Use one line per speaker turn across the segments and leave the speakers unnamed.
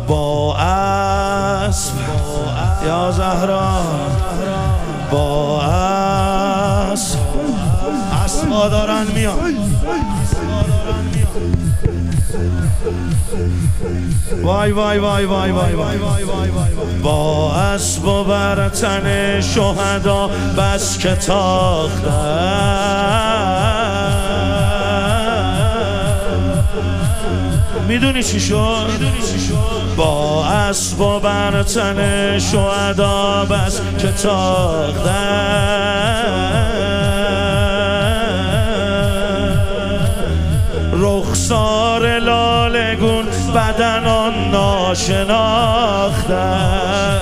با اسب یا زهرا با اسب اسبا دارن میان وای وای وای وای وای وای با اسب و بر تن شهدا بس که تاختن میدونی چی شد؟ با اسب و بر تن شهدا بس که تاختن رخسار لالگون بدنان ناشناختن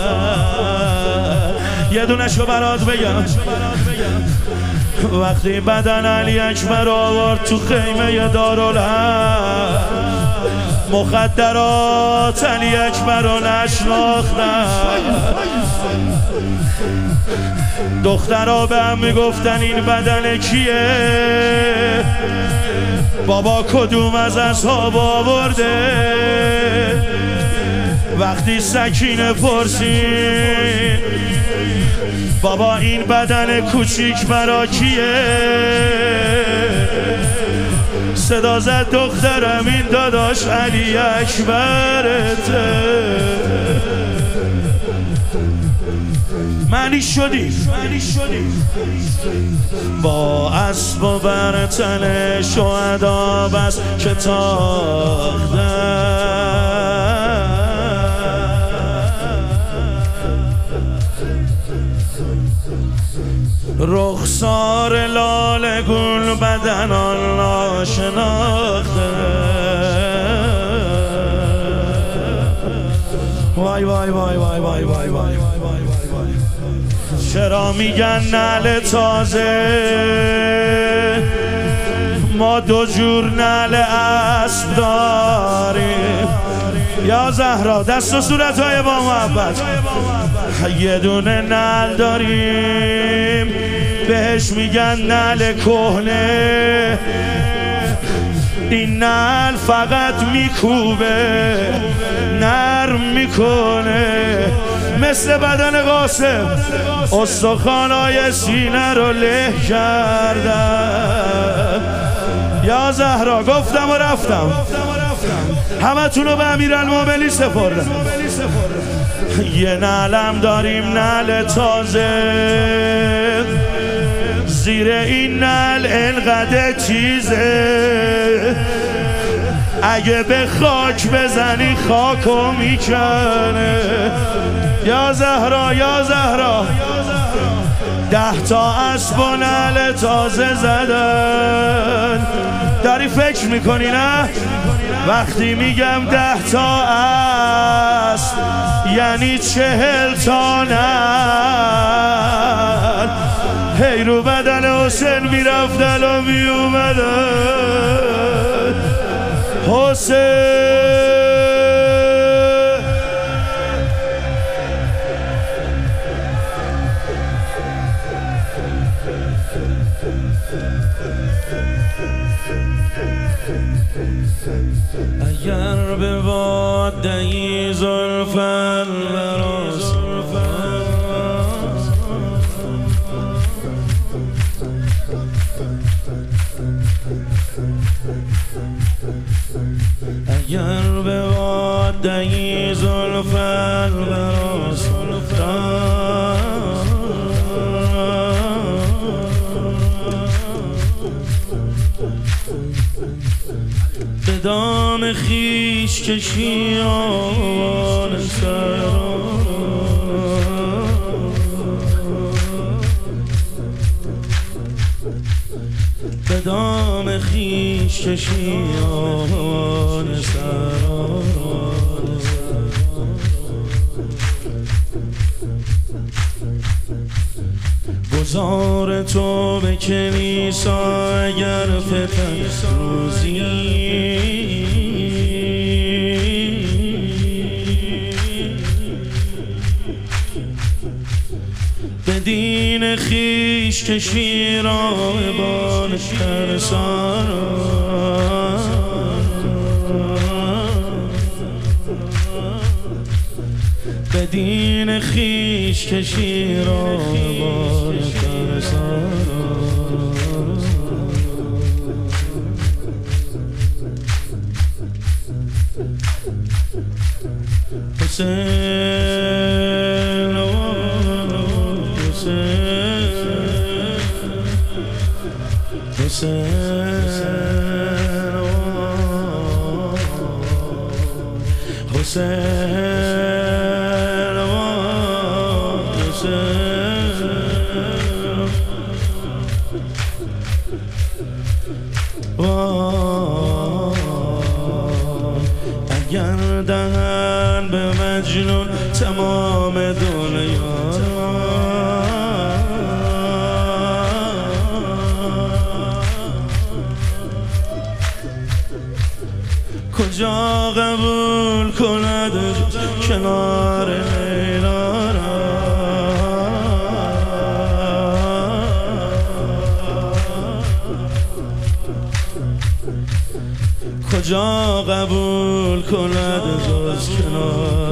یه دونشو برات بگم وقتی بدن علی اکبر آورد تو خیمه دارالحرب مخدرات علی اکبر رو نشناختن دخترها به هم میگفتن این بدن کیه بابا کدوم از اصحاب آورده وقتی سکینه پرسید بابا این بدن کوچیک برا کیه صدا زد دخترم این داداش علی اکبرته معنی شدی با اسب و بر تن شهدا بس که تاختن رخسار لالگون بدنان ناشناخته وای وای وای وای وای وای وای چرا میگن نعل تازه ما دو جور نعل اسب داریم یا زهرا دست و صورتهای با محبت یه دونه نعل داریم بهش میگن نعل کهنه این نعل فقط میکوبه نرم میکنه مثل بدن قاسم استخوانای سینه رو له کردن یا زهرا گفتم و رفتم همه تونو به امیرالمومنین سپردم یه نعلم داریم نعل تازه زیر این نعل انقدر تیزه اگه به خاک بزنی خاکو میکنه یا زهرا یا زهرا 10 تا اسب و نعل تازه زدن داری فکر میکنی نه؟ وقتی میگم 10 تا اسب یعنی 40 تا نعل هی رو بدن حسین میرفتن و میومدن حسین اگر به وادهی زلفن براز اگر به وادهی زلفن براز به دام خیش کشی آوان سرا به دام خیش کشی آوان سرا گذار تو به کلیسا اگر فتن روزی به دین خیش کشی راهبان ترسان به دین خیش کشی را بار ترسان حسین اگر دهن به مجنون تمام دنیا کجا قبول کند کنار لیلا را کجا قبول کند جز کنار